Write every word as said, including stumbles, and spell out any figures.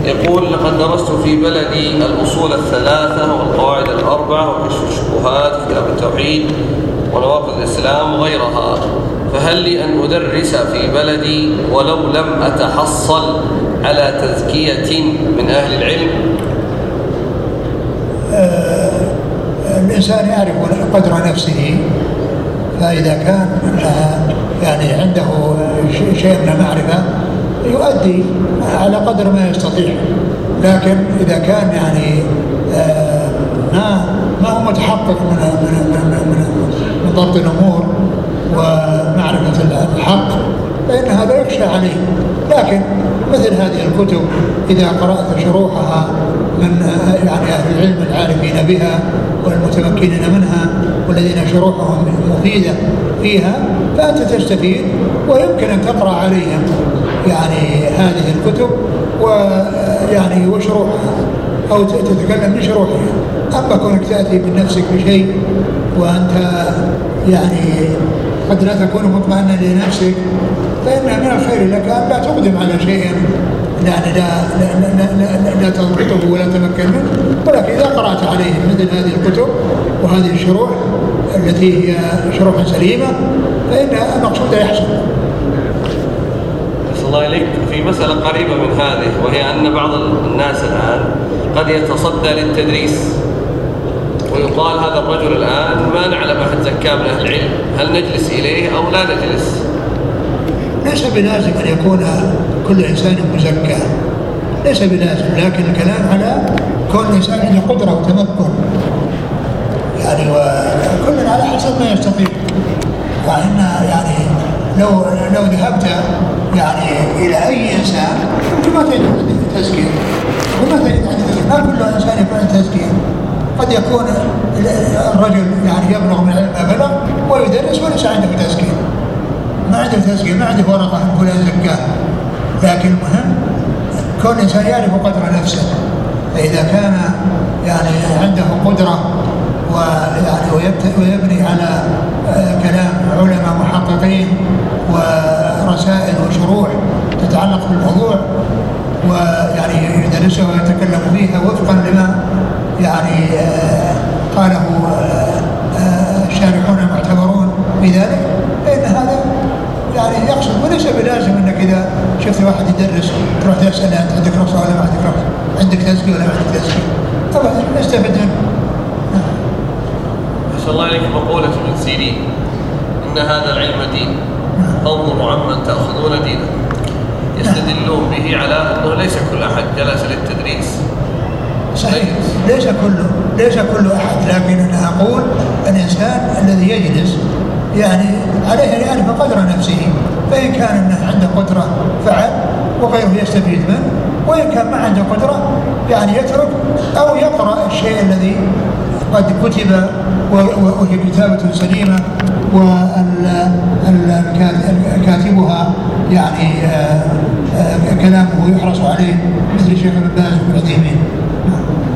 يقول: لقد درست في بلدي الأصول الثلاثة والقواعد الأربعة وكشف الشبهات وكتاب التوحيد ونواقض الإسلام وغيرها، فهل لي أن أدرس في بلدي ولو لم أتحصل على تزكية من أهل العلم؟ آه الإنسان يعرف قدر نفسه، فإذا كان يعني عنده شيء من المعرفة يؤدي على قدر ما يستطيع، لكن إذا كان يعني آه ما ما هو متحقق من من من من, من ضبط الأمور ومعرفة الحق فإن هذا يخشى عليه. لكن مثل هذه الكتب إذا قرأت شروحها من يعني أهل العلم العارفين بها والمتمكنين منها والذين شروحهم مفيدة فيها فأنت تستفيد، ويمكن أن تقرأ عليهم يعني هذه الكتب ويعني وشروحها أو تتكلم بشروحها. أما كونك تأتي من نفسك بشيء وأنت يعني قد لا تكون مطمئنا لنفسك فإن من الخير لك أن لا تقدم على شيء يعني لا, لا, لا, لا, لا تضبطه ولا تمكن منه، ولكن إذا قرأت عليه مثل هذه الكتب وهذه الشروح التي هي شروح سليمة فإن المقصود يحصل. أحسن الله إليك. في مسألة قريبة من هذه، وهي أن بعض الناس الآن قد يتصدى للتدريس ويقال هذا الرجل الآن ما نعلم أحد زكاه من أهل العلم، هل نجلس إليه أو لا نجلس؟ ليس بلازم أن يكون كل إنسان مزكى، ليس بلازم، لكن الكلام على كون الإنسان عنده قدرة وتمكن يعني وكل على حسب ما يستطيع. وإن يعني لو لو ذهبت يعني إلى أي إنسان ما تجد تزكية وما تجد ما كل إنسان يكون تزكية. قد يكون الرجل يعني يبلغ من ما بلغ ويدرس وليس عنده تزكية، ما عنده تزكية، ما عنده ورقة فلان زكاه. لكن المهم كون الإنسان يعرف قدر نفسه، فإذا كان يعني عنده قدرة ويعني ويبني على كلام علماء محققين ورسائل وشروح تتعلق بالموضوع ويعني يدرسها ويتكلم فيها وفقا لما يعني قاله الشارحون المعتبرون بذلك، فإن هذا يعني يقصد. وليس بلازم أنك إذا شفت واحد يدرس تروح تسأل أنت عندك رخصة ولا ما عندك رخصة، عندك تزكية ولا ما عندك تزكية، طبعا نستفد منه. ما شاء الله عليك. مقولة ابن سيرين: إن هذا العلم دين، انظروا عمن تأخذون دينه. يستدلون به على أنه ليس كل أحد جلس للتدريس. صحيح، ليس كله ليس كل أحد، لكن أنا أقول الإنسان الذي يجلس يعني عليه أن يعرف قدر نفسه، فإن كان أنه عنده قدرة فعل وغيره يستفيد منه، وإن كان ما عنده قدرة يعني يترك أو يقرأ الشيء الذي قد كتب وهي كتابة سليمة وكاتبها يعني كلامه يحرص عليه مثل الشيخ ابن باز وابن عثيمين.